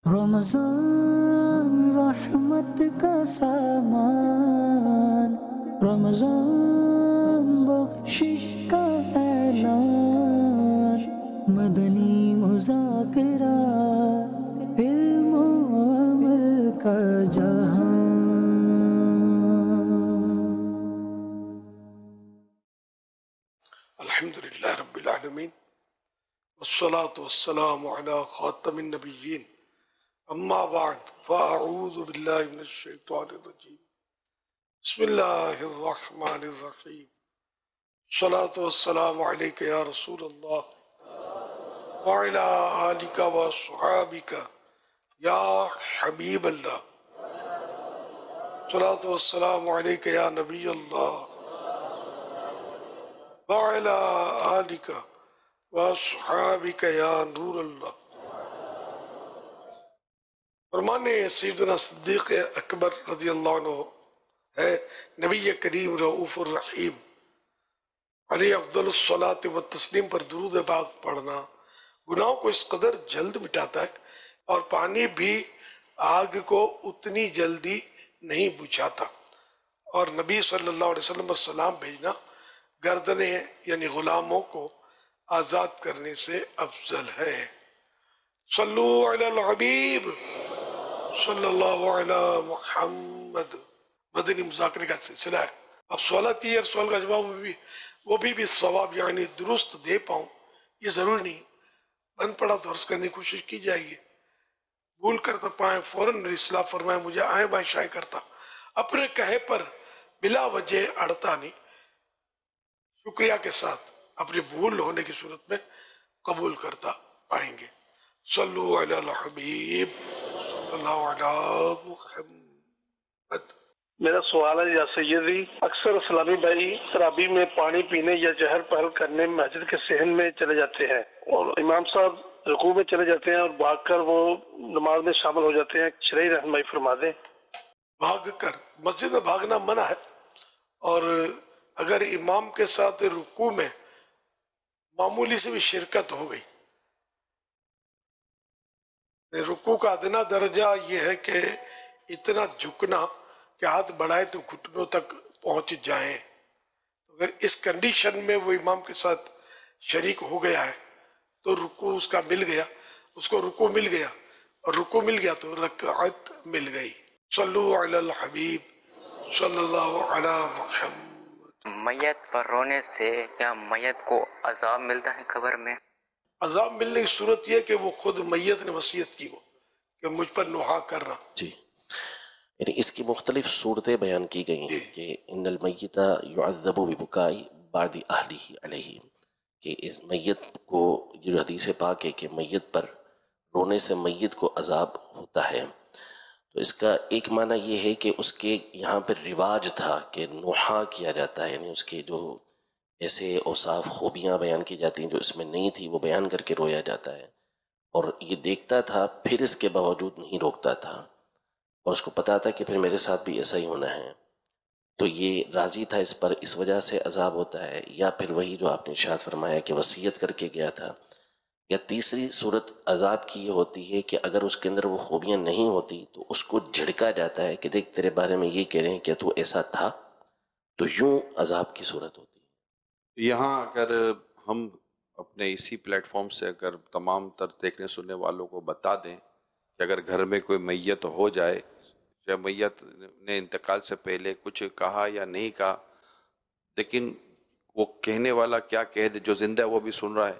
رمضان رحمت کا سامان، رمضان بخشش کا اعلان، مدنی مذاکرہ علم و عمل کا جہان۔ الحمدللہ رب العالمین، والصلاة والسلام علی خاتم النبیین، اما بعد فاعوذ باللہ من الشیطان الرجیم، بسم اللہ الرحمن الرحیم، الصلاة والسلام علیک یا رسول اللہ وعلی آلک وصحابک یا حبیب اللہ، الصلاة والسلام علیک یا نبی اللہ وعلی آلک وصحابک یا نور اللہ۔ فرمانے سیدنا صدیق اکبر رضی اللہ عنہ ہے، نبی کریم رؤوف الرحیم علیہ افضل الصلاۃ والتسلیم پر درود پاک پڑھنا گناہوں کو اس قدر جلد مٹاتا ہے اور پانی بھی آگ کو اتنی جلدی نہیں بجھاتا، اور نبی صلی اللہ علیہ وسلم پر سلام بھیجنا گردنیں یعنی غلاموں کو آزاد کرنے سے افضل ہے۔ صلو علی الحبیب صلی اللہ علی محمد۔ مدنی مذاکرے کا سلسلہ ہے۔ اب سوالات کی اور سوال کا جواب وہ بھی ثواب یعنی درست دے پاؤں یہ ضروری نہیں، بن پڑا تو عرض کرنے کی کوشش کی جائے گی، بھول کر تو پائیں فوراً اصلاح فرمائے، مجھے آئیں بائیں شائع کرتا، اپنے کہے پر بلا وجہ اڑتا نہیں، شکریہ کے ساتھ اپنی بھول ہونے کی صورت میں قبول کرتا پائیں گے۔ صلو علی الحبیب صلی اللہ علی محمد۔ میرا سوال ہے یا سیدی، اکثر اسلامی بھائی تراویح میں پانی پینے یا جہر پہل کرنے مسجد کے صحن میں چلے جاتے ہیں اور امام صاحب رکوع میں چلے جاتے ہیں اور بھاگ کر وہ نماز میں شامل ہو جاتے ہیں، شرعی رہنمائی فرما دیں۔ بھاگ کر مسجد میں بھاگنا منع ہے، اور اگر امام کے ساتھ رکوع میں معمولی سے بھی شرکت ہو گئی، رکوع کا ادنا درجہ یہ ہے کہ اتنا جھکنا کہ ہاتھ بڑھائے تو گھٹنوں تک پہنچ جائیں، اگر اس کنڈیشن میں وہ امام کے ساتھ شریک ہو گیا ہے تو رکوع اس کا مل گیا، اس کو رکوع مل گیا، اور رکوع مل گیا تو رکعت مل گئی۔ صلو علی الحبیب صلی اللہ علی محمد۔ میت پر رونے سے کیا میت کو عذاب ملتا ہے قبر میں؟ عذاب ملنے کی صورت یہ کہ وہ خود میت نے وصیت کی ہو کہ مجھ پر نوحہ کرنا۔ جی، یعنی اس کی مختلف صورتیں بیان کی گئی ہیں کہ ان المیت یعذب ببکاء بعض اہلہ علیہ، کہ اس میت کو، یہ جو حدیث پاک ہے کہ میت پر رونے سے میت کو عذاب ہوتا ہے، تو اس کا ایک معنی یہ ہے کہ اس کے یہاں پر رواج تھا کہ نوحہ کیا جاتا ہے، یعنی اس کے جو ایسے اوصاف خوبیاں بیان کی جاتی ہیں جو اس میں نہیں تھی وہ بیان کر کے رویا جاتا ہے، اور یہ دیکھتا تھا پھر اس کے باوجود نہیں روکتا تھا، اور اس کو پتا تھا کہ پھر میرے ساتھ بھی ایسا ہی ہونا ہے، تو یہ راضی تھا اس پر، اس وجہ سے عذاب ہوتا ہے، یا پھر وہی جو آپ نے ارشاد فرمایا کہ وصیت کر کے گیا تھا، یا تیسری صورت عذاب کی یہ ہوتی ہے کہ اگر اس کے اندر وہ خوبیاں نہیں ہوتی تو اس کو جھڑکا جاتا ہے کہ دیکھ تیرے بارے میں یہ کہہ رہے ہیں کہ تو ایسا تھا، تو یوں عذاب کی صورت ہوتی ہے۔ یہاں اگر ہم اپنے اسی پلیٹ فارم سے اگر تمام تر دیکھنے سننے والوں کو بتا دیں کہ اگر گھر میں کوئی میت ہو جائے یا میت نے انتقال سے پہلے کچھ کہا یا نہیں کہا، لیکن وہ کہنے والا کیا کہہ دے، جو زندہ ہے وہ بھی سن رہا ہے،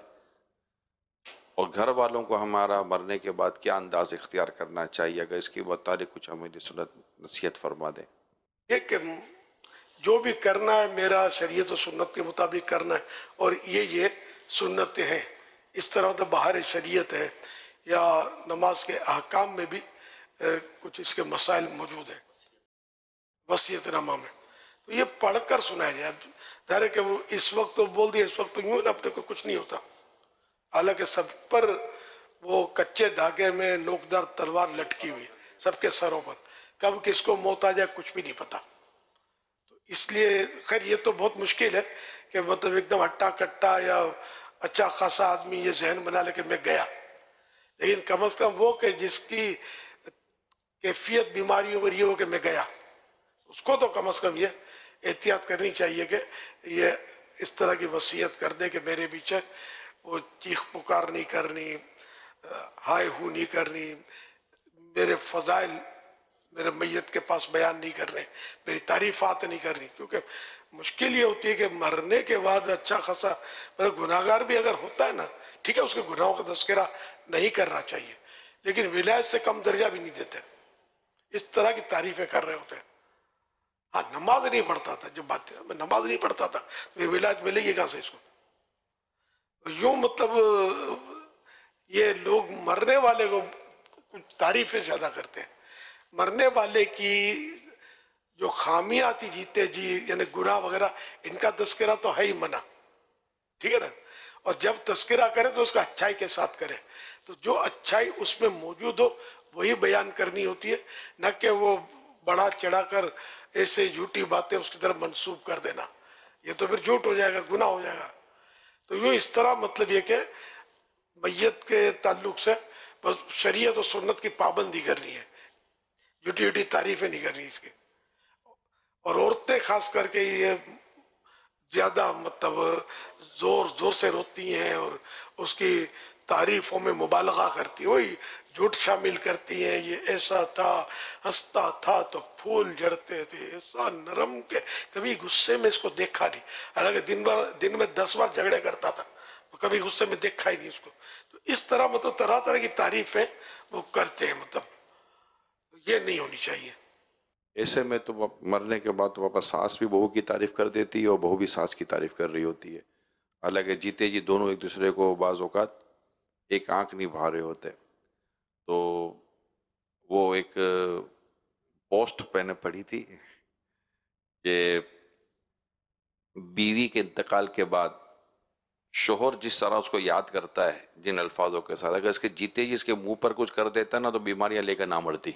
اور گھر والوں کو ہمارا مرنے کے بعد کیا انداز اختیار کرنا چاہیے، اگر اس کی متعلق کچھ ہمیں نصیحت فرما دیں۔ یہ کہ جو بھی کرنا ہے میرا شریعت و سنت کے مطابق کرنا ہے، اور یہ سنتیں ہیں، اس طرح تو باہر شریعت ہے یا نماز کے احکام میں بھی کچھ اس کے مسائل موجود ہیں وصیت نامہ میں، تو یہ پڑھ کر سنایا جائے۔ ظاہر ہے کہ وہ اس وقت تو بول دیا، اس وقت تو یوں اپنے کو کچھ نہیں ہوتا، حالانکہ سب پر وہ کچے دھاگے میں نوکدار تلوار لٹکی ہوئی سب کے سروں پر، کب کس کو موت آ جائے کچھ بھی نہیں پتا، تو اس لیے خیر یہ تو بہت مشکل ہے کہ مطلب ایک دم ہٹا کٹا یا اچھا خاصا آدمی یہ ذہن بنا لے کہ میں گیا، لیکن کم از کم وہ کہ جس کی کیفیت بیماریوں پر یہ ہو کہ میں گیا، اس کو تو کم از کم یہ احتیاط کرنی چاہیے کہ یہ اس طرح کی وصیت کر دے کہ میرے پیچھے وہ چیخ پکار نہیں کرنی، ہائے ہو نہیں کرنی، میرے فضائل میرے میت کے پاس بیان نہیں کرنے، میری تعریفات نہیں کرنی. کیونکہ مشکل یہ ہوتی ہے کہ مرنے کے بعد اچھا خاصا گناہگار بھی اگر ہوتا ہے نا، ٹھیک ہے اس کے گناہوں کا تذکرہ نہیں کرنا چاہیے، لیکن ولایت سے کم درجہ بھی نہیں دیتے، اس طرح کی تعریفیں کر رہے ہوتے ہیں. ہاں نماز نہیں پڑھتا تھا، جب بات ہے میں نماز نہیں پڑھتا تھا تو یہ ولایت ملے گی کہاں سے اس کو؟ یوں مطلب یہ لوگ مرنے والے کو کچھ تعریفیں زیادہ کرتے ہیں. مرنے والے کی جو خامیاں تھی جیتے جی یعنی گناہ وغیرہ، ان کا تذکرہ تو ہے ہی منع، ٹھیک ہے نا. اور جب تذکرہ کرے تو اس کا اچھائی کے ساتھ کرے، تو جو اچھائی اس میں موجود ہو وہی بیان کرنی ہوتی ہے، نہ کہ وہ بڑا چڑھا کر ایسے جھوٹی باتیں اس کی طرف منسوب کر دینا، یہ تو پھر جھوٹ ہو جائے گا، گناہ ہو جائے گا. تو یوں اس طرح مطلب یہ کہ میت کے تعلق سے بس شریعت و سنت کی پابندی کرنی ہے، جھوٹی جھوٹی تعریفیں نہیں کرنی اس کی. اور عورتیں خاص کر کے یہ زیادہ مطلب زور سے روتی ہیں اور اس کی تعریفوں میں مبالغہ کرتی ہیں، وہی جھوٹ شامل کرتی ہیں، یہ ایسا تھا، ہنستا تھا تو پھول جھڑتے تھے، ایسا نرم کہ کبھی غصے میں اس کو دیکھا نہیں، حالانکہ دن میں 10 بار جھگڑے کرتا تھا، کبھی غصے میں دیکھا ہی نہیں اس کو. تو اس طرح مطلب طرح طرح کی تعریفیں وہ کرتے ہیں، مطلب یہ نہیں ہونی چاہیے. ایسے میں تو مرنے کے بعد تو واپس ساس بھی بہو کی تعریف کر دیتی ہے اور بہو بھی ساس کی تعریف کر رہی ہوتی ہے، حالانکہ جیتے جی دونوں ایک دوسرے کو بعض اوقات ایک آنکھ نہیں بھا رہے ہوتے. تو وہ ایک پوسٹ میں نے پڑھی تھی کہ بیوی کے انتقال کے بعد شوہر جس طرح اس کو یاد کرتا ہے جن الفاظوں کے ساتھ، اگر اس کے جیتے جی اس کے منہ پر کچھ کر دیتا ہے نا تو بیماریاں لے کر نہ مرتی.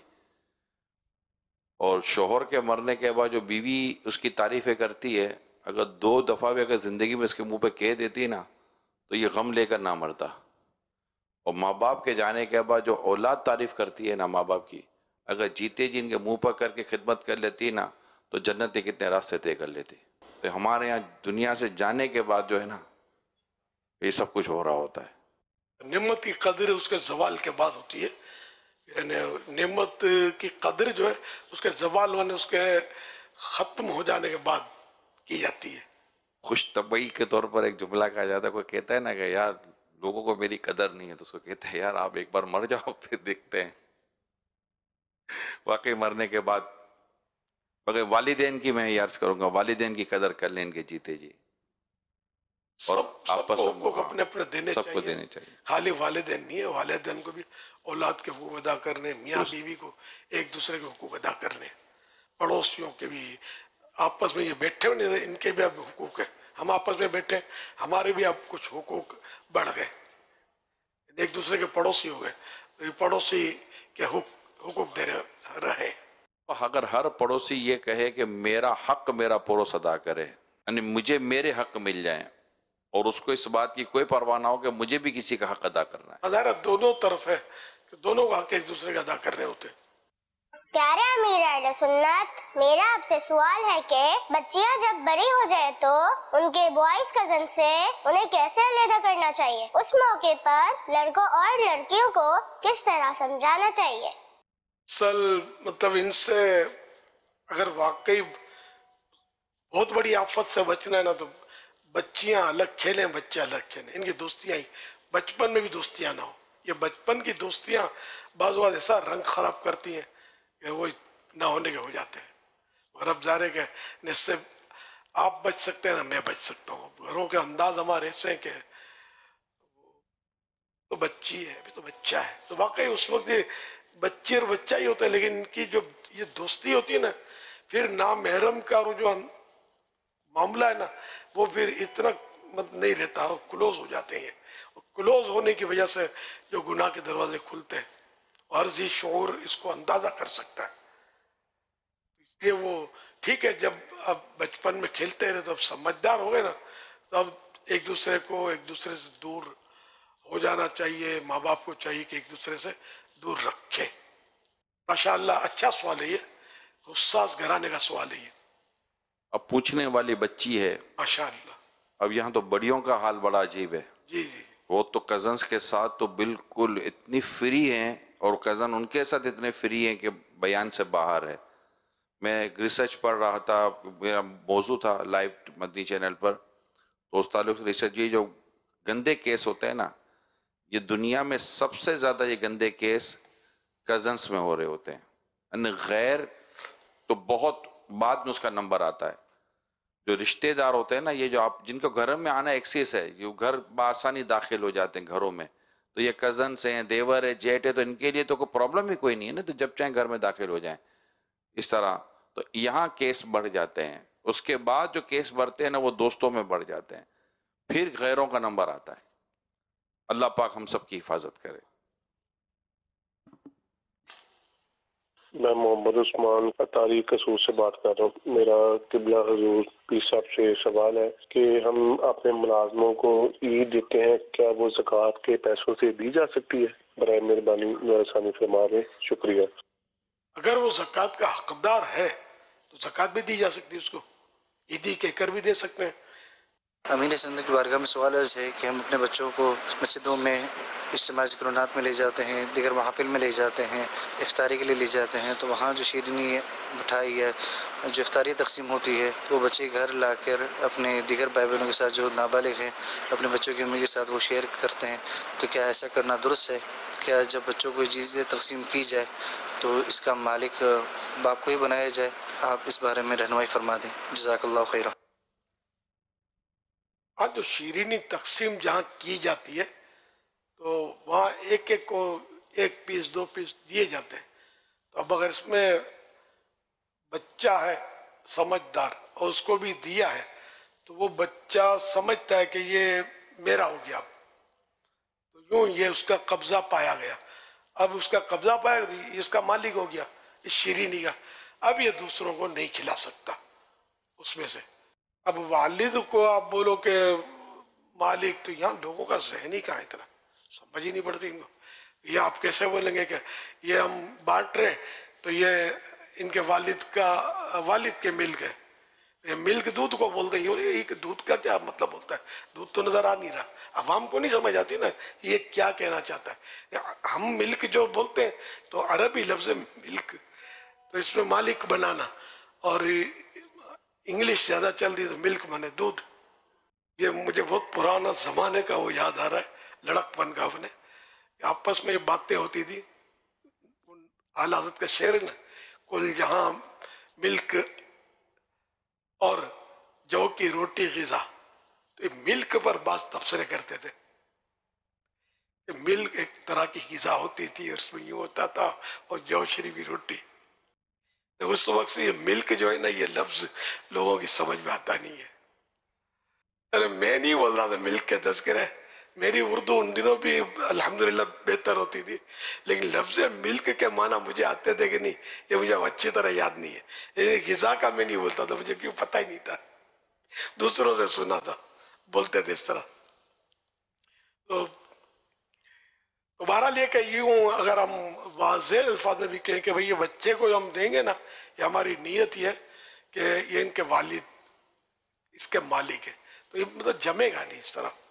اور شوہر کے مرنے کے بعد جو بیوی اس کی تعریفیں کرتی ہے، اگر 2 دفعہ بھی اگر زندگی میں اس کے منہ پہ کہہ دیتی نا تو یہ غم لے کر نہ مرتا. اور ماں باپ کے جانے کے بعد جو اولاد تعریف کرتی ہے نا ماں باپ کی، اگر جیتے جی ان کے منہ پر کر کے خدمت کر لیتی نا تو جنت کے کتنے راستے طے کر لیتی. تو ہمارے یہاں دنیا سے جانے کے بعد جو ہے نا یہ سب کچھ ہو رہا ہوتا ہے. نعمت کی قدر اس کے زوال کے بعد ہوتی ہے، یعنی نعمت کی قدر جو ہے اس کے زوال ہونے، اس کے ختم ہو جانے کے بعد کی جاتی ہے. خوش طبعی کے طور پر ایک جملہ کہا جاتا ہے، کوئی کہتا ہے نا کہ یار لوگوں کو میری قدر نہیں ہے، تو اس کو کہتے ہیں یار آپ ایک بار مر جاؤ پھر دیکھتے ہیں. واقعی مرنے کے بعد بغیر والدین کی میں عرض کروں گا، والدین کی قدر کر لیں ان کے جیتے جی، اور سب کو حقوق اپنے اپنے دینے سب کو چاہیے، دینے چاہیے. خالی والدین نہیں ہے، والدین کو بھی اولاد کے حقوق ادا کرنے، میاں بیوی کو ایک دوسرے کے حقوق ادا کرنے، پڑوسیوں کے بھی، آپس میں یہ بیٹھے ہوئے ان کے بھی اب حقوق ہیں، ہم آپس میں بیٹھے ہمارے بھی اب کچھ حقوق بڑھ گئے، ایک دوسرے کے پڑوسی ہو گئے، پڑوسی کے حقوق دے رہے. اگر ہر پڑوسی یہ کہے کہ میرا حق میرا پڑوس ادا کرے، یعنی مجھے میرے حق مل جائیں، اور اس کو اس بات کی کوئی پرواہ نہ ہو کہ مجھے بھی کسی کا حق ادا کرنا ہے. ظاہر دونوں طرف ہے کہ دونوں کو حق ایک دوسرے کا ادا کر رہے ہوتے. پیارے امیر اہل سنت، میرا آپ سے سوال ہے کہ بچیاں جب بڑی ہو جائے تو ان کے بوائز کزن سے انہیں کیسے علیحدہ کرنا چاہیے؟ اس موقع پر لڑکوں اور لڑکیوں کو کس طرح سمجھانا چاہیے؟ مطلب ان سے اگر واقعی بہت بڑی آفت سے بچنا ہے نا تو بچیاں الگ کھیلیں، بچے الگ کھیلیں، ان کی دوستیاں ہی بچپن میں بھی دوستیاں نہ ہو. یہ بچپن کی دوستیاں بعض اوقات ایسا رنگ خراب کرتی ہیں کہ وہ نہ ہونے کے ہو جاتے ہیں. اور اب ظاہر ہے کہ اس سے آپ بچ سکتے ہیں نا میں بچ سکتا ہوں. گھروں کے انداز ہمارے ایسے ہیں کہ تو بچی ہے ابھی تو بچہ ہے، تو واقعی اس وقت یہ بچی اور بچہ ہی ہوتا ہے، لیکن ان کی جو یہ دوستی ہوتی ہے نا پھر نامحرم کا جو معاملہ ہے نا وہ پھر اتنا نہیں رہتا، کلوز ہو جاتے ہیں. کلوز ہونے کی وجہ سے جو گناہ کے دروازے کھلتے ہیں، ہر ذی شعور اس کو اندازہ کر سکتا ہے. اس لیے وہ ٹھیک ہے جب اب بچپن میں کھیلتے رہے تو اب سمجھدار ہو گئے نا تو اب ایک دوسرے سے دور ہو جانا چاہیے. ماں باپ کو چاہیے کہ ایک دوسرے سے دور رکھے. ماشاءاللہ اچھا سوال ہے یہ, حساس گھرانے کا سوال ہے یہ. اب پوچھنے والی بچی ہے, ماشاءاللہ. اب یہاں تو بڑیوں کا حال بڑا عجیب ہے. جی جی وہ تو کزنس کے ساتھ تو بالکل اتنی فری ہیں, اور کزن ان کے ساتھ اتنے فری ہیں کہ بیان سے باہر ہے. میں ایک ریسرچ پڑھ رہا تھا, میرا موضوع تھا لائیو مدنی چینل پر, تو اس تعلق سے ریسرچ, یہ جو گندے کیس ہوتے ہیں نا, یہ دنیا میں سب سے زیادہ یہ گندے کیس کزنس میں ہو رہے ہوتے ہیں. یعنی غیر تو بہت بعد میں اس کا نمبر آتا ہے. جو رشتے دار ہوتے ہیں نا, یہ جو آپ جن کو گھر میں آنا ایکسیس ہے, جو گھر بآسانی داخل ہو جاتے ہیں گھروں میں, تو یہ کزنس ہیں, دیور ہے, جیٹ ہے, تو ان کے لیے تو کوئی پرابلم ہی کوئی نہیں ہے نا, تو جب چاہیں گھر میں داخل ہو جائیں. اس طرح تو یہاں کیس بڑھ جاتے ہیں. اس کے بعد جو کیس بڑھتے ہیں نا, وہ دوستوں میں بڑھ جاتے ہیں, پھر غیروں کا نمبر آتا ہے. اللہ پاک ہم سب کی حفاظت کرے. میں محمد عثمان اطاری قصور سے بات کر رہا ہوں. میرا قبلہ حضور پیر صاحب سے سوال ہے کہ ہم اپنے ملازموں کو عید دیتے ہیں, کیا وہ زکوٰۃ کے پیسوں سے دی جا سکتی ہے؟ برائے مہربانی آسانی فرما دیں, شکریہ. اگر وہ زکوٰۃ کا حقدار ہے تو زکوٰۃ بھی دی جا سکتی ہے, اس کو عیدی کہہ کر بھی دے سکتے ہیں. امین سند کی بارگاہ میں سوال عرض ہے کہ ہم اپنے بچوں کو مسجدوں میں اجتماعی ذکرونات میں لے جاتے ہیں, دیگر محافل میں لے جاتے ہیں, افطاری کے لیے لے جاتے ہیں, تو وہاں جو شیرینی مٹھائی ہے, جو افطاری تقسیم ہوتی ہے, تو وہ بچے گھر لا کر اپنے دیگر بھائی بہنوں کے ساتھ جو نابالغ ہیں اپنے بچوں کی امی کے ساتھ وہ شیئر کرتے ہیں. تو کیا ایسا کرنا درست ہے؟ کیا جب بچوں کو چیزیں تقسیم کی جائے تو اس کا مالک باپ کو ہی بنایا جائے؟ آپ اس بارے میں رہنمائی فرما دیں, جزاک اللہ خیرہ. ہاں, جو شیرینی تقسیم جہاں کی جاتی ہے تو وہاں ایک ایک کو 1 پیس 2 پیس دیے جاتے ہیں. تو اب اگر اس میں بچہ ہے سمجھدار اور اس کو بھی دیا ہے, تو وہ بچہ سمجھتا ہے کہ یہ میرا ہو گیا, تو یوں یہ اس کا قبضہ پایا گیا. اب اس کا قبضہ پایا گیا, اس کا مالک ہو گیا اس شیرینی کا. اب یہ دوسروں کو نہیں کھلا سکتا اس میں سے. اب والد کو آپ بولو کہ مالک, تو یہاں لوگوں کا ذہن ہی کہاں اتنا, سمجھ ہی نہیں پڑتی ان کو. یہ آپ کیسے بولیں گے کہ یہ ہم بانٹ رہے تو یہ ان کے والد کے ملک ہے. یہ ملک دودھ کو بولتے ہیں, یہ دودھ کا کیا مطلب ہوتا ہے؟ دودھ تو نظر آ نہیں رہا, عوام کو نہیں سمجھ آتی نا یہ کیا کہنا چاہتا ہے. ہم ملک جو بولتے ہیں تو عربی لفظ ملک, تو اس میں مالک بنانا, اور انگلش زیادہ چل رہی تو ملک مانے دودھ. یہ مجھے بہت پرانا زمانے کا وہ یاد آ رہا ہے, لڑک پن کا. اپنے آپس میں یہ باتیں ہوتی تھی. اعلی حضرت کا شعر ہے نا, کل جہاں ملک اور جو کی روٹی غذا, تو ملک پر بعض تبصرے کرتے تھے. ملک ایک طرح کی غذا ہوتی تھی اور اس میں یوں ہوتا تھا, اور جو شریف کی روٹی. اس وقت سے یہ ملک جو ہے نا, یہ لفظ لوگوں کی سمجھ میں آتا نہیں ہے. ارے میں نہیں بول رہا تھا ملک کے تذکرے, میری اردو ان دنوں بھی الحمدللہ بہتر ہوتی تھی, لیکن لفظ ملک کے معنی مجھے آتے تھے کہ نہیں, یہ مجھے اچھی طرح یاد نہیں ہے. غذا کا میں نہیں بولتا تھا, مجھے کیوں پتہ ہی نہیں تھا, دوسروں سے سنا تھا بولتے تھے اس طرح. تو بہرحال یہ کہ یوں اگر ہم واضح الفاظ میں بھی کہیں کہ بھئی یہ بچے کو ہم دیں گے نا, یہ ہماری نیت یہ ہے کہ یہ ان کے والد اس کے مالک ہے, تو یہ مطلب جمے گا نہیں اس طرح.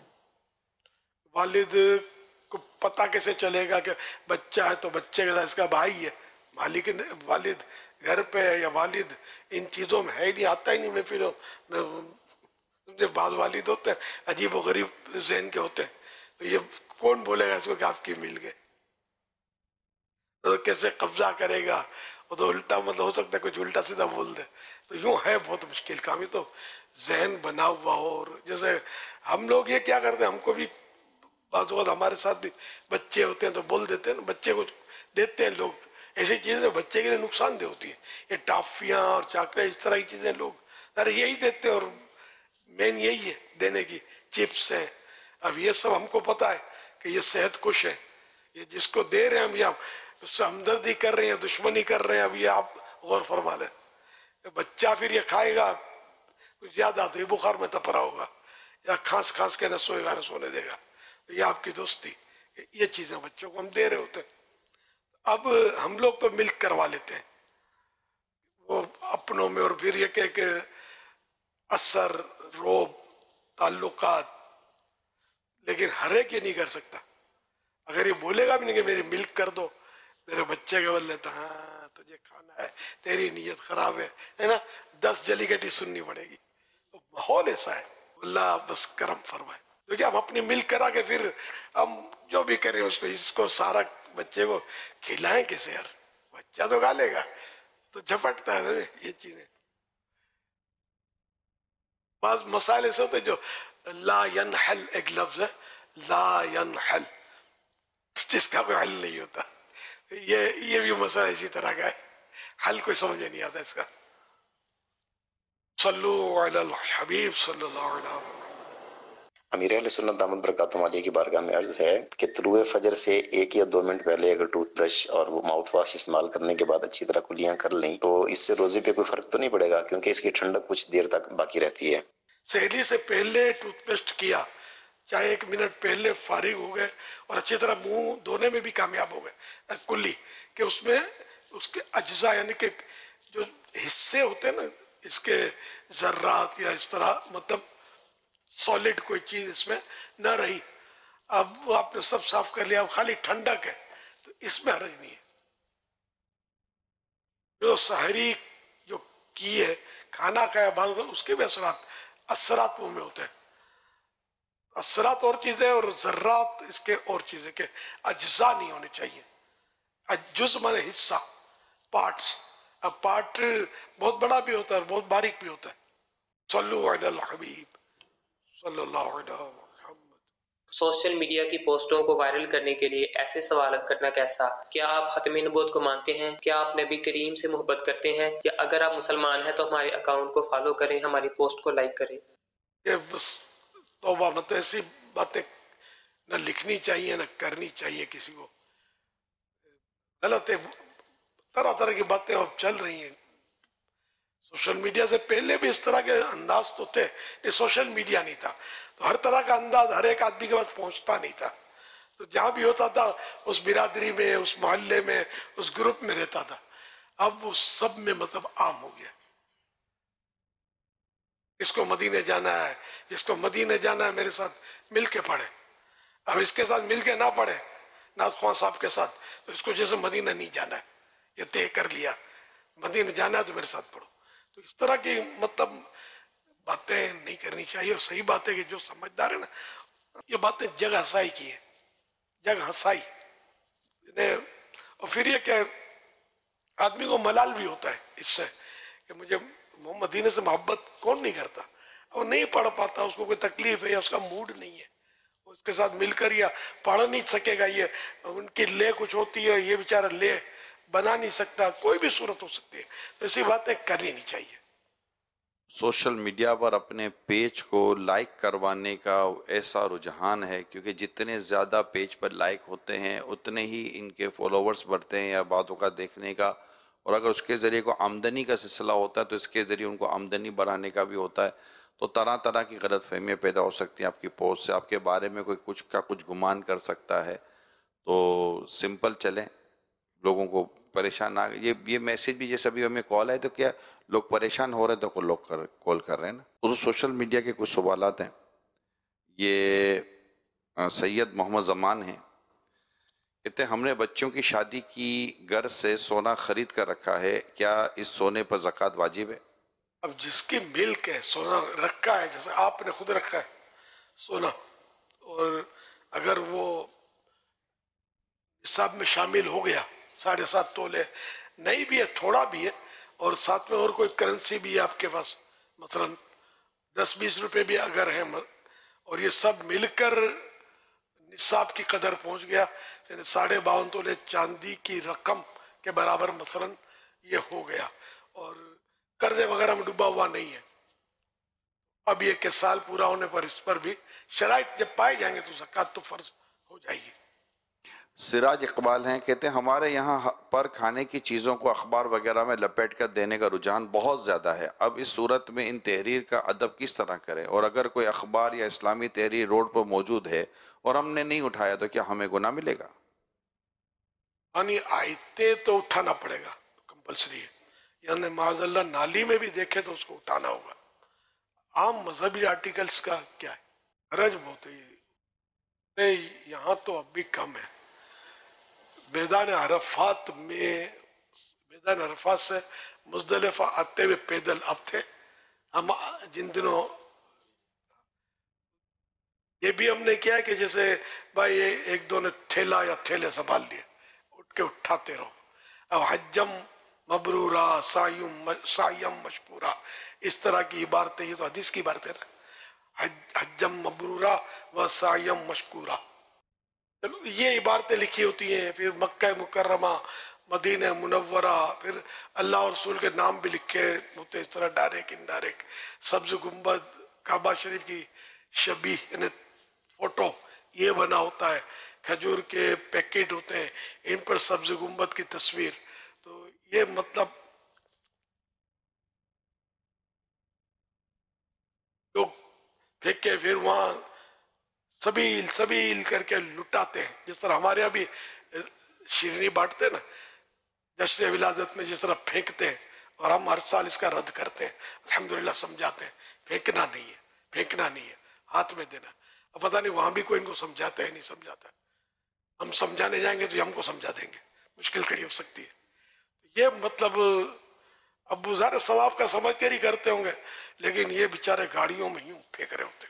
والد کو پتہ کیسے چلے گا کہ بچہ ہے تو بچے کے ساتھ اس کا بھائی ہے, مالک والد گھر پہ ہے یا والد ان چیزوں میں ہے ہی نہیں, آتا ہی نہیں. میں پھر بعض والد ہوتے ہیں عجیب و غریب ذہن کے ہوتے ہیں, تو یہ کون بولے گا اس کو کہ آپ کی مل گئے, تو کیسے قبضہ کرے گا؟ وہ تو الٹا مطلب ہو سکتا ہے کچھ الٹا سیدھا بول دے. تو یوں ہے بہت مشکل کام. یہ تو ذہن بنا ہوا ہو, اور جیسے ہم لوگ یہ کیا کرتے ہیں, ہم کو بھی بعض اوقات ہمارے ساتھ بھی بچے ہوتے ہیں تو بول دیتے ہیں, بچے کو دیتے ہیں لوگ ایسی چیزیں بچے کے لیے نقصان دہ ہوتی ہیں. یہ ٹافیاں اور چاکلیٹ اس طرح کی چیزیں لوگ ارے یہی دیتے ہیں, اور مین یہی ہے دینے کی, چپس ہیں. اب یہ سب ہم کو پتا ہے کہ یہ صحت کش ہے, یہ جس کو دے رہے ہیں ہم یا اس سے ہمدردی کر رہے ہیں, دشمنی کر رہے ہیں, اب یہ آپ غور فرما لیں. بچہ پھر یہ کھائے گا کچھ زیادہ تو یہ بخار میں تپرا ہوگا, یا کھانس کھانس کے نہ سوئے گا نہ سونے دے گا. یہ آپ کی دوستی، یہ چیزیں بچوں کو ہم دے رہے ہوتے ہیں۔ اب ہم لوگ تو ملک کروا لیتے ہیں وہ اپنوں میں، اور پھر یہ کہ اثر روب تعلقات، لیکن ہر ایک یہ نہیں کر سکتا۔ اگر یہ بولے گا بھی نہیں کہ میری ملک کر دو، میرے بچے کے بول دیتا ہاں تجھے کھانا ہے، تیری نیت خراب ہے نا، 10 جلی کٹی سننی پڑے گی۔ تو ماحول ایسا ہے، اللہ بس کرم فرمائے۔ کیونکہ ہم اپنی ملک کرا کے پھر ہم جو بھی کریں اس کو سارا بچے کو کھلائیں کیسے یار؟ بچہ تو کھا لے گا، تو جھپٹتا ہے یہ چیزیں۔ بعض مسائل ایسے ہوتے جو لا ینحل، ایک لفظ ہے لا ینحل، جس کا کوئی حل نہیں ہوتا، یہ بھی مسئلہ اسی طرح کا ہے، حل کوئی سمجھ نہیں آتا اس کا۔ صلو علی الحبیب صلی اللہ علیہ وسلم۔ امیر اہل سنت دامت برکاتہم علیہ کی بارگاہ میں عرض ہے کہ طلوع فجر سے 1 یا 2 منٹ پہلے اگر ٹوتھ برش اور وہ ماؤتھ واش استعمال کرنے کے بعد اچھی طرح کلیاں کر لیں تو اس سے روزے پہ کوئی فرق تو نہیں پڑے گا، کیونکہ اس کی ٹھنڈک کچھ دیر تک باقی رہتی ہے۔ سحری سے پہلے ٹوتھ پیسٹ کیا، چاہے 1 منٹ پہلے فارغ ہو گئے اور اچھی طرح منہ دھونے میں بھی کامیاب ہو گئے کلی، کہ اس میں اس کے اجزاء یعنی کہ جو حصے ہوتے ہیں نا اس کے ذرات یا اس طرح مطلب سالڈ کوئی چیز اس میں نہ رہی، اب آپ نے سب صاف کر لیا، اب خالی ٹھنڈک ہے، تو اس میں حرج نہیں ہے۔ جو سحری جو کی ہے، کھانا کھایا بعد اس کے بھی اثرات منہ میں ہوتے ہیں، اثرات اور چیزیں اور ذرات اس کے اور چیزیں کے اجزاء نہیں ہونے چاہیے۔ جز مانے حصہ، پارٹس، اب پارٹ بہت بڑا بھی ہوتا ہے اور بہت باریک بھی ہوتا ہے۔ صلو علی الحبیب صلی اللہ علیہ وسلم۔ سوشل میڈیا کی پوسٹوں کو وائرل کرنے کے لیے ایسے سوالات کرنا کیسا؟ کیا آپ ختم نبوت کو مانتے ہیں؟ کیا آپ نبی کریم سے محبت کرتے ہیں؟ یا اگر آپ مسلمان ہیں تو ہمارے اکاؤنٹ کو فالو کریں، ہماری پوسٹ کو لائک کریں۔ یہ بس توبہ، مطلب ایسی باتیں نہ لکھنی چاہیے نہ کرنی چاہیے کسی کو، غلط ہے، طرح طرح کی باتیں اب چل رہی ہیں۔ سوشل میڈیا سے پہلے بھی اس طرح کے انداز تو تھے، یہ سوشل میڈیا نہیں تھا تو ہر طرح کا انداز ہر ایک آدمی کے پاس پہنچتا نہیں تھا، تو جہاں بھی ہوتا تھا اس برادری میں، اس محلے میں، اس گروپ میں رہتا تھا، اب وہ سب میں مطلب عام ہو گیا۔ اس کو مدینے جانا ہے، جس کو مدینے جانا ہے میرے ساتھ مل کے پڑھے، اب اس کے ساتھ مل کے نہ پڑھے ناز خواہ صاحب کے ساتھ، تو اس کو جیسے مدینہ نہیں جانا ہے، یہ طے کر لیا مدینہ جانا ہے تو میرے ساتھ پڑھو، تو اس طرح کی مطلب باتیں نہیں کرنی چاہیے۔ اور صحیح بات ہے کہ جو سمجھدار ہے نا، یہ باتیں جگ ہنسائی کی ہے، جگ ہنسائی، اور پھر یہ کہ آدمی کو ملال بھی ہوتا ہے اس سے کہ مجھے مدینے سے محبت کون نہیں کرتا، وہ نہیں پڑھ پاتا، اس کو کوئی تکلیف ہے یا اس کا موڈ نہیں ہے، اس کے ساتھ مل کر یا پڑھ نہیں سکے گا، یہ ان کی لے کچھ ہوتی ہے، یہ بیچارہ لے بنا نہیں سکتا، کوئی بھی صورت ہو سکتی ہے، تو ایسی باتیں کرنی نہیں چاہیے۔ سوشل میڈیا پر اپنے پیج کو لائک کروانے کا ایسا رجحان ہے، کیونکہ جتنے زیادہ پیج پر لائک ہوتے ہیں اتنے ہی ان کے فالوورز بڑھتے ہیں یا باتوں کا دیکھنے کا، اور اگر اس کے ذریعے کو آمدنی کا سلسلہ ہوتا ہے تو اس کے ذریعے ان کو آمدنی بڑھانے کا بھی ہوتا ہے، تو طرح طرح کی غلط فہمیاں پیدا ہو سکتی ہیں آپ کی پوسٹ سے، آپ کے بارے میں کوئی کچھ کا کچھ گمان کر سکتا ہے، تو سمپل چلیں، لوگوں کو پریشان نہ، یہ میسج بھی جیسے ابھی ہمیں کال ہے تو کیا لوگ پریشان ہو رہے ہیں تو لوگ کال کر رہے ہیں نا۔ تو سوشل میڈیا کے کچھ سوالات ہیں، یہ سید محمد زمان ہیں، کہتے ہیں ہم نے بچوں کی شادی کی غرض سے سونا خرید کر رکھا ہے، کیا اس سونے پر زکوٰۃ واجب ہے؟ اب جس کی ملک ہے، سونا رکھا ہے، جیسے آپ نے خود رکھا ہے سونا، اور اگر وہ حساب میں شامل ہو گیا 7.5 تولے، نہیں بھی ہے تھوڑا بھی ہے، اور ساتھ میں اور کوئی کرنسی بھی ہے آپ کے پاس، مثلا 10-20 روپے بھی اگر ہیں، اور یہ سب مل کر نصاب کی قدر پہنچ گیا، یعنی 52.5 تولے چاندی کی رقم کے برابر مثلا یہ ہو گیا، اور قرضے وغیرہ میں ڈوبا ہوا نہیں ہے، اب یہ کہ سال پورا ہونے پر اس پر بھی شرائط جب پائے جائیں گے تو زکوٰۃ تو فرض ہو جائے گی۔ سراج اقبال ہیں، کہتے ہیں ہمارے یہاں پر کھانے کی چیزوں کو اخبار وغیرہ میں لپیٹ کر دینے کا رجحان بہت زیادہ ہے، اب اس صورت میں ان تحریر کا ادب کس طرح کرے، اور اگر کوئی اخبار یا اسلامی تحریر روڈ پر موجود ہے اور ہم نے نہیں اٹھایا تو کیا ہمیں گناہ ملے گا؟ یعنی آیتیں تو اٹھانا پڑے گا، کمپلسری ہے. یعنی معاذ اللہ نالی میں بھی دیکھے تو اس کو اٹھانا ہوگا. عام مذہبی آرٹیکلز کا کیا ہے؟ حرج بہت ہے. یہاں تو اب بھی کم ہے. میدان عرفات سے مزدلفہ آتے ہوئے پیدل اب تھے ہم. جن دنوں یہ بھی ہم نے کیا ہے کہ جیسے بھائی ایک دو نے تھیلا یا تھیلے سنبھال لیے، اٹھ کے اٹھاتے رہو. اب حجم مبرورہ سعیم مشکورہ اس طرح کی عبارتیں، یہ تو حدیث کی عبارتیں نا، حجم مبرورہ و سعیم مشکورہ. یہ عبارتیں لکھی ہوتی ہیں. پھر مکہ مکرمہ، مدینہ منورہ، پھر اللہ اور رسول کے نام بھی لکھے ہوتے اس طرح ڈائریکٹ انڈائریکٹ. سبز گنبد، کعبہ شریف کی شبیہ یعنی فوٹو یہ بنا ہوتا ہے. کھجور کے پیکٹ ہوتے ہیں، ان پر سبز گنبد کی تصویر. تو یہ مطلب لوگ پھینکے پھر وہاں سبیل کر کے لٹاتے ہیں. جس طرح ہمارے یہاں بھی شیرنی بانٹتے ہیں نا جشن ولادت میں، جس طرح پھینکتے ہیں، اور ہم ہر سال اس کا رد کرتے ہیں. الحمدللہ سمجھاتے ہیں پھینکنا نہیں ہے، ہاتھ میں دینا. اب پتہ نہیں وہاں بھی کوئی ان کو سمجھاتا ہے نہیں سمجھاتا ہے. ہم سمجھانے جائیں گے تو یہ ہم کو سمجھا دیں گے، مشکل کھڑی ہو سکتی ہے. یہ مطلب اب ظاہر ثواب کا سمجھ کر ہی کرتے ہوں گے، لیکن یہ بیچارے گاڑیوں میں یوں پھینک رہے ہوتے ہیں.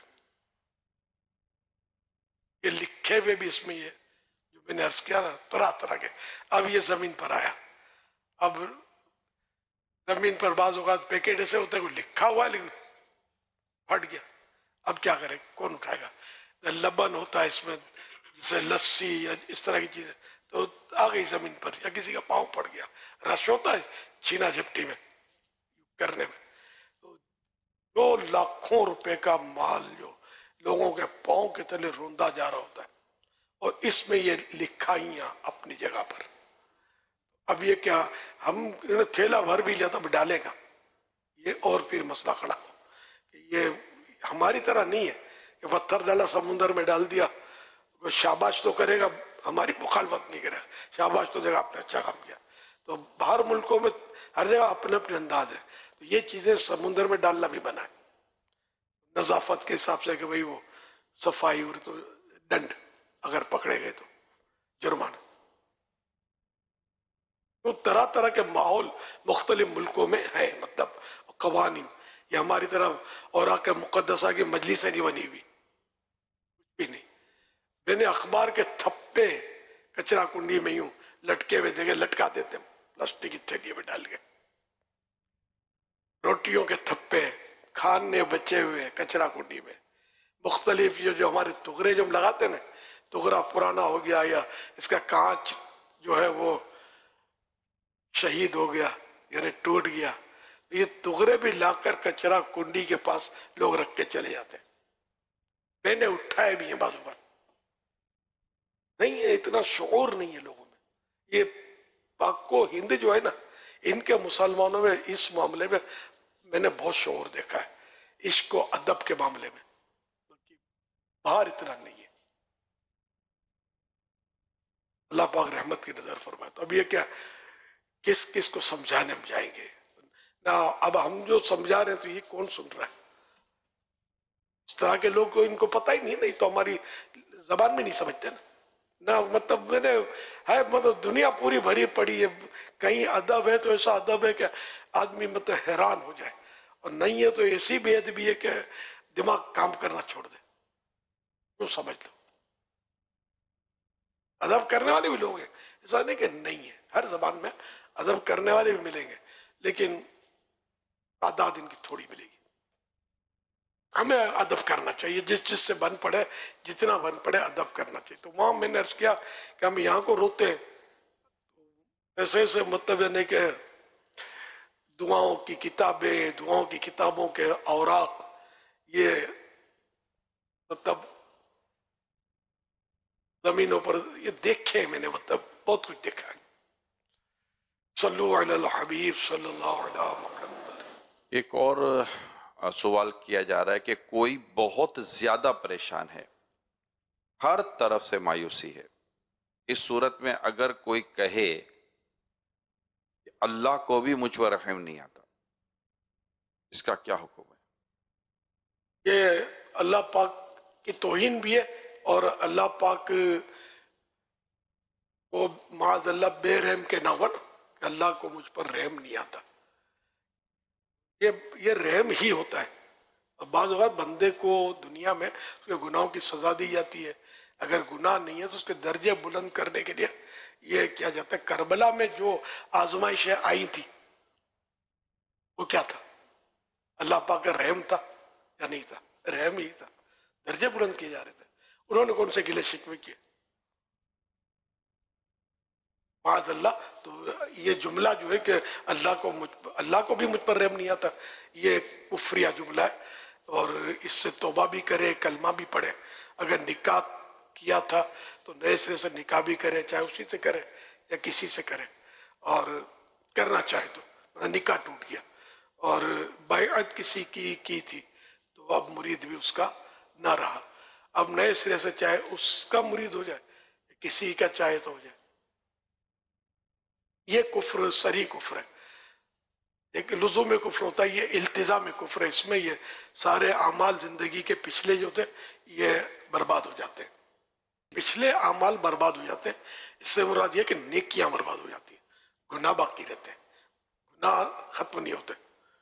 یہ لکھے ہوئے بھی اس میں یہ جو میں نے عرض کیا نا طرح طرح کے. اب یہ زمین پر آیا. اب زمین پر بعض اوقات پیکٹ ایسے ہوتے ہیں، کوئی لکھا ہوا ہے لیکن پھٹ گیا. اب کیا کرے، کون اٹھائے گا؟ لبن ہوتا ہے اس میں جیسے لسی یا اس طرح کی چیزیں، تو آ گئی زمین پر، یا کسی کا پاؤں پڑ گیا. رش ہوتا ہے چھینا جھپٹی میں کرنے میں. تو 2 لاکھوں روپے کا مال جو لوگوں کے پاؤں کے تلے روندا جا رہا ہوتا ہے، اور اس میں یہ لکھائیاں اپنی جگہ پر. اب یہ کیا ہم تھیلا بھر بھی لیا تو ڈالے گا، یہ اور پھر مسئلہ کھڑا ہو. یہ ہماری طرح نہیں ہے کہ پتھر ڈالا سمندر میں ڈال دیا، شاباش تو کرے گا، ہماری مخالفت نہیں کرے گا، شاباش تو دے گا آپ نے اچھا کام کیا. تو باہر ملکوں میں ہر جگہ اپنے اپنے انداز ہے. تو یہ چیزیں سمندر میں ڈالنا بھی بنا ہے نظافت کے حساب سے، کہ بھئی وہ صفائی، اور تو ڈنڈ اگر پکڑے گئے تو جرمانہ. تو طرح طرح کے ماحول مختلف ملکوں میں ہے، مطلب قوانین. یہ ہماری طرف اوراق مقدسہ کی مجلسیں نہیں بنی ہوئی، کچھ بھی نہیں. میں نے اخبار کے تھپے کچرا کنڈی میں یوں لٹکے ہوئے دیکھے، لٹکا دیتے ہیں پلاسٹک کی تھیلی میں ڈال کے. روٹیوں کے تھپے کھانے بچے ہوئے کچرا کنڈی میں. مختلف جو ہمارے ٹکڑے جو ہم لگاتے ہیں نا، ٹکڑا پرانا ہو گیا یا اس کا کانچ جو ہے وہ شہید ہو گیا یعنی ٹوٹ گیا، یہ ٹکڑے بھی لا کر کچرا کنڈی کے پاس لوگ رکھ کے چلے جاتے ہیں. میں نے اٹھائے بھی ہیں بازو پر. نہیں ہے اتنا شعور نہیں ہے لوگوں میں. یہ پاک و ہند جو ہے نا، ان کے مسلمانوں میں اس معاملے میں میں نے بہت شعور دیکھا ہے، عشق و ادب کے معاملے میں. باہر اتنا نہیں ہے. اللہ پاک رحمت کی نظر فرمائے. تو اب یہ کیا کس کس کو سمجھانے ہم جائیں گے نا؟ اب ہم جو سمجھا رہے ہیں تو یہ کون سن رہا ہے؟ اس طرح کے لوگ کو ان کو پتہ ہی نہیں تو ہماری زبان میں نہیں سمجھتے نا. مطلب میں نے ہے مطلب دنیا پوری بھری پڑی ہے، کہیں ادب ہے تو ایسا ادب ہے کہ آدمی مطلب حیران ہو جائے، اور نہیں ہے تو ایسی بے ادبی ہے کہ دماغ کام کرنا چھوڑ دے. کیوں سمجھ لو ادب کرنے والے بھی لوگ ہیں، ایسا نہیں کہ نہیں ہے. ہر زبان میں ادب کرنے والے بھی ملیں گے، لیکن تعداد ان کی تھوڑی ملے گی. ہمیں ادب کرنا چاہیے، جس سے بن پڑے، جتنا بن پڑے ادب کرنا چاہیے. تو وہاں میں نے عرض کیا کہ ہم یہاں کو روتے ہیں ایسے ایسے مطلب نہیں کہ دعاؤں کی کتابیں، دعاؤں کی کتابوں کے اوراق، یہ مطلب زمینوں پر یہ دیکھے میں نے، مطلب بہت کچھ دیکھا ہے. صلو علی الحبیب صلی اللہ علیہ وسلم. ایک اور سوال کیا جا رہا ہے کہ کوئی بہت زیادہ پریشان ہے ہر طرف سے مایوسی ہے. اس صورت میں اگر کوئی کہے کہ اللہ کو بھی مجھ پر رحم نہیں آتا، اس کا کیا حکم ہے؟ یہ اللہ پاک کی توہین بھی ہے، اور اللہ پاک کو معاذ اللہ بے رحم کے نہ ہوا نا، کہ اللہ کو مجھ پر رحم نہیں آتا. یہ رحم ہی ہوتا ہے. اور بعض اوقات بندے کو دنیا میں اس کے گناہوں کی سزا دی جاتی ہے. اگر گناہ نہیں ہے تو اس کے درجے بلند کرنے کے لیے یہ کیا جاتا ہے. کربلا میں جو آزمائشیں آئی تھی وہ کیا تھا؟ اللہ پاک کا رحم تھا یا نہیں تھا؟ رحم ہی تھا. درجے بلند کیے جا رہے تھے. انہوں نے کون سے گلے شکوے کیے؟ معاذ اللہ. تو یہ جملہ جو ہے کہ اللہ کو بھی مجھ پر رحم نہیں آتا، یہ کفریہ جملہ ہے. اور اس سے توبہ بھی کرے، کلمہ بھی پڑھے. اگر نکاح کیا تھا تو نئے سرے سے نکاح بھی کرے، چاہے اسی سے کرے یا کسی سے کرے. اور کرنا چاہے تو نکاح ٹوٹ گیا اور بیعت کسی کی تھی تو اب مرید بھی اس کا نہ رہا. اب نئے سرے سے چاہے اس کا مرید ہو جائے، کسی کا چاہے تو ہو جائے. یہ کفر صریح کفر ہے. ایک لزوم میں کفر ہوتا ہے، یہ التزام میں کفر ہے. اس میں یہ سارے اعمال زندگی کے پچھلے جو تھے یہ برباد ہو جاتے ہیں. پچھلے اعمال برباد ہو جاتے ہیں. اس سے مراد یہ کہ نیکیاں برباد ہو جاتی ہیں، گناہ باقی رہتے ہیں، گناہ ختم نہیں ہوتے.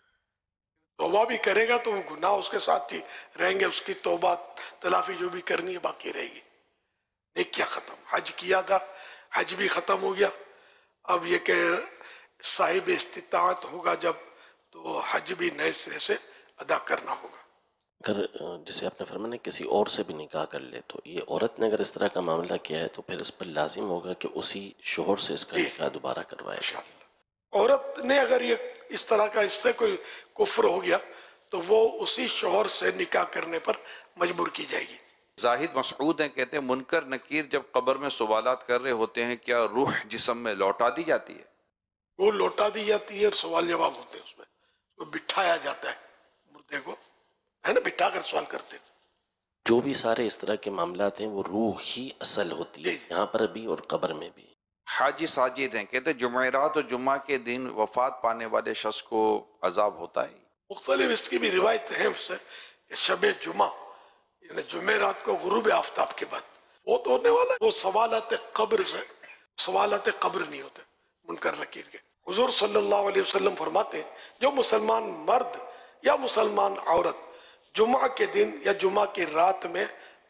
توبہ بھی کرے گا تو وہ گناہ اس کے ساتھ ہی رہیں گے. اس کی توبہ تلافی جو بھی کرنی ہے باقی رہے گی. نیکیاں ختم. حج کیا تھا، حج بھی ختم ہو گیا. اب یہ کہ صاحب استطاعت ہوگا جب، تو حج بھی نئے سرے سے ادا کرنا ہوگا. اگر جیسے آپ نے فرمایا کسی اور سے بھی نکاح کر لے، تو یہ عورت نے اگر اس طرح کا معاملہ کیا ہے تو پھر اس پر لازم ہوگا کہ اسی شوہر سے اس کا نکاح دوبارہ کروائے. عورت نے اگر یہ اس طرح کا اس سے کوئی کفر ہو گیا تو وہ اسی شوہر سے نکاح کرنے پر مجبور کی جائے گی. زاہد مسعود ہیں، کہتے ہیں منکر نکیر جب قبر میں سوالات کر رہے ہوتے ہیں کیا روح جسم میں لوٹا دی جاتی ہے؟ وہ لوٹا دی جاتی ہے اور سوال جواب ہوتے ہیں. اس میں اس کو بٹھایا جاتا ہے، مردے کو ہے نا، بٹھا کر سوال کرتے ہیں. جو بھی سارے اس طرح کے معاملات ہیں وہ روح ہی اصل ہوتی ہے، یہاں پر بھی اور قبر میں بھی. حاجی ساجد ہیں، کہتے ہیں جمعرات اور جمعہ کے دن وفات پانے والے شخص کو عذاب ہوتا ہے. مختلف اس کی بھی روایت ہیں اس سے کہ شب جمعہ یعنی جمعرات کو غروب آفتاب کے بعد فوت ہونے والا ہے. وہ سوالات قبر سے سوالات قبر نہیں ہوتے منکر نکیر کے. حضور صلی اللہ علیہ وسلم فرماتے ہیں جو مسلمان مرد یا مسلمان عورت جمعہ کے دن یا جمعہ کی رات میں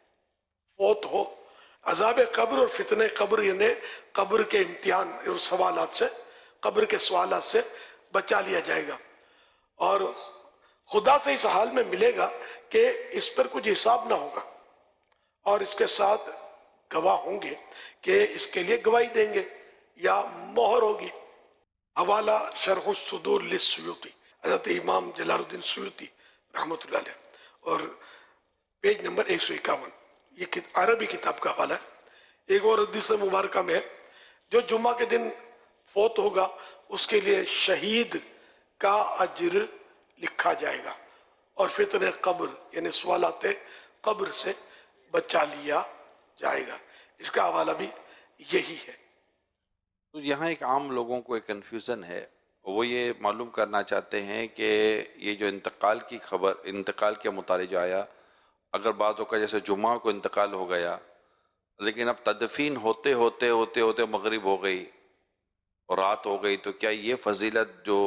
فوت ہو، عذاب قبر اور فتنہ قبر یعنی قبر کے امتحان اور سوالات سے، قبر کے سوالات سے بچا لیا جائے گا. اور خدا سے اس حال میں ملے گا کہ اس پر کچھ حساب نہ ہوگا، اور اس کے ساتھ گواہ ہوں گے کہ اس کے لیے گواہی دیں گے یا مہر ہوگی. حوالہ شرح الصدور للسیوطی، حضرت امام جلال الدین سیوطی رحمۃ اللہ علیہ، اور پیج نمبر 151. یہ عربی کتاب کا حوالہ ہے. ایک اور حدیث مبارکہ میں جو جمعہ کے دن فوت ہوگا اس کے لیے شہید کا اجر لکھا جائے گا اور فتنہ قبر یعنی سوالات قبر سے بچا لیا جائے گا. اس کا حوالہ بھی یہی ہے. تو یہاں ایک عام لوگوں کو ایک کنفیوژن ہے، وہ یہ معلوم کرنا چاہتے ہیں کہ یہ جو انتقال کی خبر، انتقال کے متعلق جو آیا، اگر بعض اوقات جیسے جمعہ کو انتقال ہو گیا لیکن اب تدفین ہوتے ہوتے ہوتے ہوتے مغرب ہو گئی اور رات ہو گئی، تو کیا یہ فضیلت جو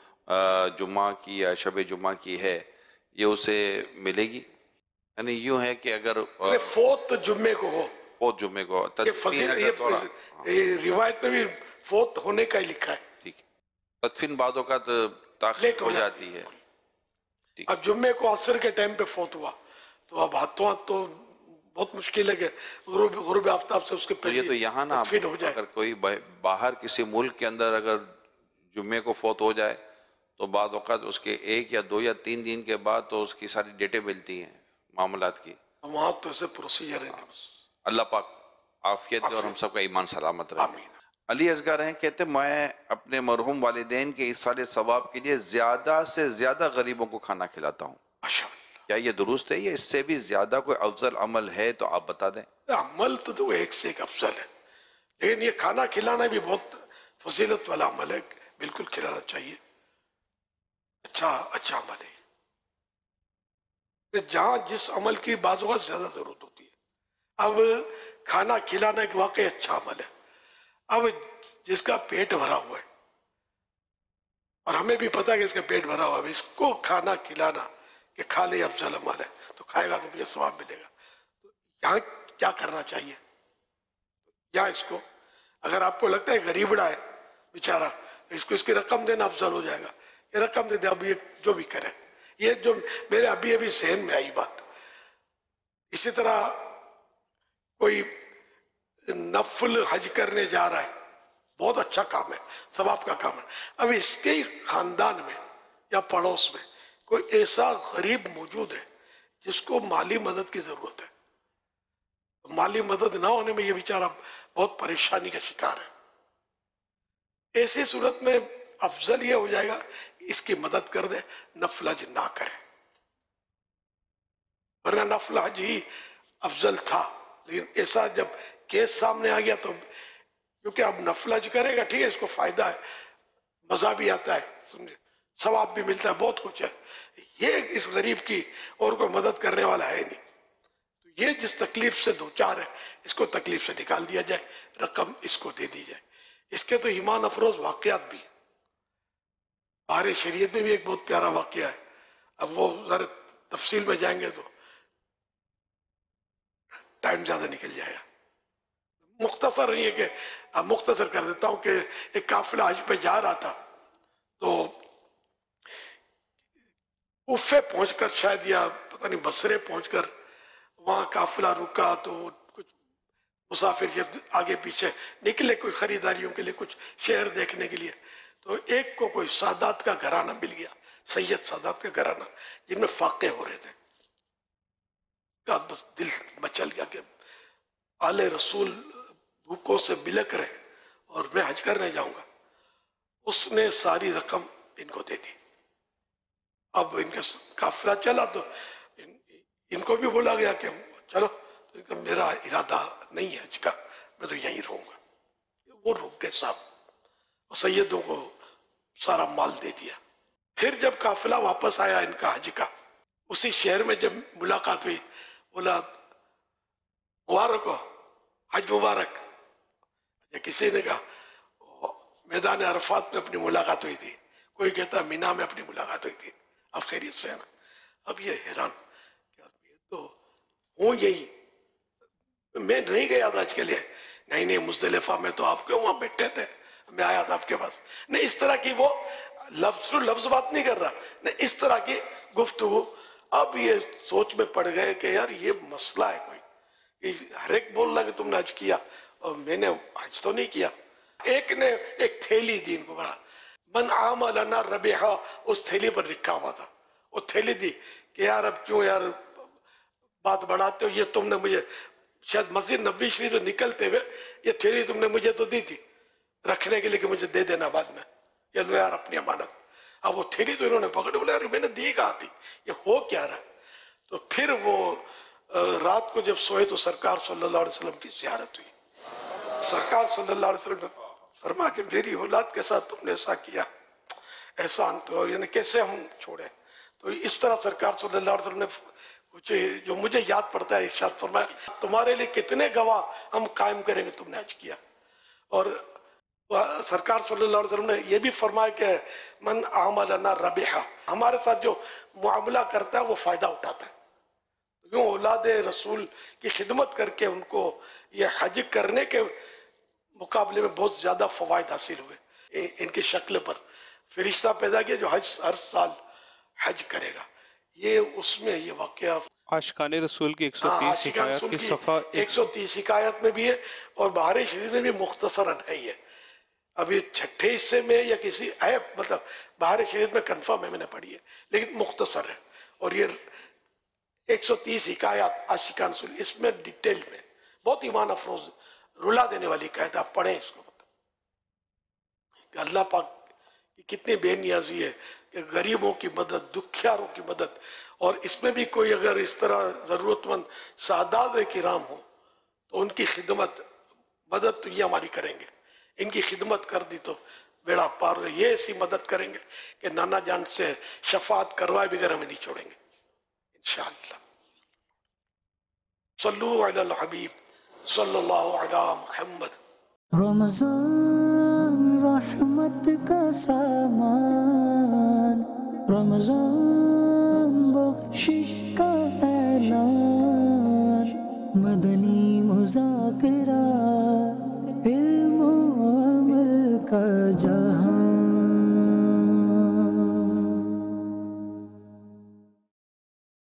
جمعہ کی یا شب جمعہ کی ہے یہ اسے ملے گی؟ یعنی یوں ہے کہ اگر فوت جمعے کو ہو، فوت جمعے کو یہ روایت میں بھی فوت ہونے کا ہی لکھا ہے. ٹھیک ہے، تدفین بعض اوقات تاخیر ہو جاتی ہے. اب جمعے کو عصر کے ٹائم پہ فوت ہوا تو اب ہاتھوں ہاتھ تو بہت مشکل ہے کہ غروب آفتاب سے اس کے پہلے یہ تو یہاں نا اگر کوئی باہر کسی ملک کے اندر اگر جمعے کو فوت ہو جائے تو بعض اوقات اس کے 1 یا 2 یا 3 دن کے بعد تو اس کی ساری ڈیٹیں ملتی ہیں معاملات کی. وہاں تو ایسے پروسیجر ہے. اللہ پاک عافیت دے اور ہم سب کا ایمان سلامت رہے. علی اصغر ہیں، کہتے میں اپنے مرحوم والدین کے اس سارے ثواب کے لیے زیادہ سے زیادہ غریبوں کو کھانا کھلاتا ہوں. کیا یہ درست ہے یا اس سے بھی زیادہ کوئی افضل عمل ہے تو آپ بتا دیں؟ عمل تو ایک سے ایک افضل ہے، لیکن یہ کھانا کھلانا بھی بہت فضیلت والا عمل ہے، بالکل کھلانا چاہیے، اچھا عمل ہے کہ جہاں جس عمل کی بعض اوقات زیادہ ضرورت ہوتی ہے۔ اب کھانا کھلانا ایک واقعی اچھا عمل ہے، اب جس کا پیٹ بھرا ہوا ہے اور ہمیں بھی پتا کہ اس کا پیٹ بھرا ہوا ہے، اس کو کھانا کھلانا کہ کھا لے افضل عمل ہے، تو کھائے گا تو مجھے ثواب ملے گا۔ تو یہاں کیا کرنا چاہیے؟ یہاں اس کو اگر آپ کو لگتا ہے غریبڑا ہے بیچارہ، اس کو اس کی رقم دینا افضل ہو جائے گا، یہ رقم دے دے، اب یہ جو بھی کرے، یہ جو میرے ابھی ذہن میں آئی بات۔ اسی طرح کوئی نفل حج کرنے جا رہا ہے، بہت اچھا کام ہے، ثواب کا کام ہے، اب اس کے خاندان میں یا پڑوس میں کوئی ایسا غریب موجود ہے جس کو مالی مدد کی ضرورت ہے، مالی مدد نہ ہونے میں یہ بیچارہ بہت پریشانی کا شکار ہے، ایسی صورت میں افضل یہ ہو جائے گا اس کی مدد کر دے، نفل حج نہ کرے، ورنہ نفل حج ہی افضل تھا، لیکن ایسا جب کیس سامنے آ گیا تو کیونکہ اب نفل حج کرے گا، ٹھیک ہے، اس کو فائدہ ہے، مزہ بھی آتا ہے، سمجھے، ثواب بھی ملتا ہے، بہت کچھ ہے، یہ اس غریب کی اور کوئی مدد کرنے والا ہے نہیں، تو یہ جس تکلیف سے دوچار ہے اس کو تکلیف سے نکال دیا جائے، رقم اس کو دے دی جائے۔ اس کے تو ایمان افروز واقعات بھی ہیں، بہار شریعت میں بھی ایک بہت پیارا واقعہ ہے، اب وہ ذرا تفصیل میں جائیں گے تو ٹائم زیادہ نکل جائے گا، مختصر یہ کہ اب مختصر کر دیتا ہوں کہ ایک قافلہ حج پہ جا رہا تھا، تو اوفے پہنچ کر شاید یا پتہ نہیں بصرے پہنچ کر وہاں قافلہ رکا، تو کچھ مسافر جب آگے پیچھے نکلے کوئی خریداریوں کے لیے، کچھ شہر دیکھنے کے لیے، تو ایک کو کوئی سادات کا گھرانہ مل گیا، سید سادات کا گھرانہ جن میں فاقے ہو رہے تھے، بس دل مچل گیا کہ آل رسول بھوکوں سے بلک رہے اور میں حج کرنے جاؤں گا، اس نے ساری رقم ان کو دے دی۔ اب ان کا قافلہ چلا تو ان کو بھی بولا گیا کہ چلو، میرا ارادہ نہیں ہے حج کا، میں تو یہیں رہوں گا، وہ رک گئے صاحب، اور سیدوں کو سارا مال دے دیا۔ پھر جب قافلہ واپس آیا ان کا حج کا، اسی شہر میں جب ملاقات ہوئی، بولا مبارک ہو، حج مبارک، یا کسی نے کہا میدان عرفات میں اپنی ملاقات ہوئی تھی، کوئی کہتا مینا میں اپنی ملاقات ہوئی تھی، اب خیریت سے ہے نا؟ اب یہ حیران کہ یہ تو ہوں یہی، میں نہیں گیا تھا آج کے لیے، نہیں مزدلفہ میں تو آپ کیوں وہاں بیٹھے تھے، میں آیا تھا آپ کے پاس، نہیں اس طرح کی وہ لفظ بات نہیں کر رہا، نہیں اس طرح کی گفتگو۔ اب یہ سوچ میں پڑ گئے کہ یار یہ مسئلہ ہے کوئی، ہر ایک بول رہا کہ تم نے حج کیا اور میں نے حج تو نہیں کیا۔ ایک نے ایک تھیلی دی ان کو، بڑا من عامل لنا ربحا، اس تھیلی پر لکھا ہوا تھا، وہ تھیلی دی کہ یار اب کیوں یار بات بڑھاتے ہو، یہ تم نے مجھے شاید مسجد نبوی شریف سے نکلتے ہوئے یہ تھیلی تم نے مجھے تو دی تھی رکھنے کے لیے کہ مجھے دے دینا بعد میں، یہ لو یار اپنی امانت۔ اب وہ تھیلی تو انہوں نے پکڑی، بولے یار میں نے دی کہاں تھی، یہ ہو کیا رہا؟ تو پھر وہ رات کو جب سوئے تو سرکار صلی اللہ علیہ وسلم کی زیارت ہوئی، سرکار صلی اللہ علیہ وسلم نے فرما کہ میری اولاد کے ساتھ تم نے ایسا کیا، احسان تو یعنی کیسے ہم چھوڑیں؟ تو اس طرح سرکار صلی اللہ علیہ وسلم نے کچھ جو مجھے یاد پڑتا ہے ارشاد فرمایا تمہارے لیے کتنے گواہ ہم قائم کریں گے تم نے حج کیا۔ اور سرکار صلی اللہ علیہ وسلم نے یہ بھی فرمایا کہ من عامل لنا ربحا، ہمارے ساتھ جو معاملہ کرتا ہے وہ فائدہ اٹھاتا ہے، یوں اولاد رسول کی خدمت کر کے ان کو یہ حج کرنے کے مقابلے میں بہت زیادہ فوائد حاصل ہوئے۔ ان کی شکل پر فرشتہ پیدا کیا جو حج ہر سال حج کرے گا، یہ اس میں یہ واقعہ عاشقان رسول کی 130 حکایات کی صفحہ 130 حکایات میں بھی ہے، اور بہار شریف میں بھی مختصراً ہے یہ، ابھی چھٹے حصے میں یا کسی ہے، مطلب بہار شریف میں کنفرم ہے میں نے پڑھی ہے لیکن مختصر ہے، اور یہ 130 حکایات عاشقان رسول، اس میں ڈیٹیل میں بہت ایمان افروز رلا دینے والی حکایت، آپ پڑھیں اس کو، کہ اللہ پاک کہ کتنی بے نیازی ہے کہ غریبوں کی مدد، دکھیاروں کی مدد، اور اس میں بھی کوئی اگر اس طرح ضرورت مند سادات کرام ہوں تو ان کی خدمت، مدد تو یہ ہماری کریں گے، ان کی خدمت کر دی تو بیڑا پار ہو. یہ ایسی مدد کریں گے کہ نانا جان سے شفاعت کروائے بغیر ہمیں نہیں چھوڑیں گے انشاءاللہ. صلو علی الحبیب صلی اللہ علی محمد. رمضان رحمت کا سامان، رمضان بخشش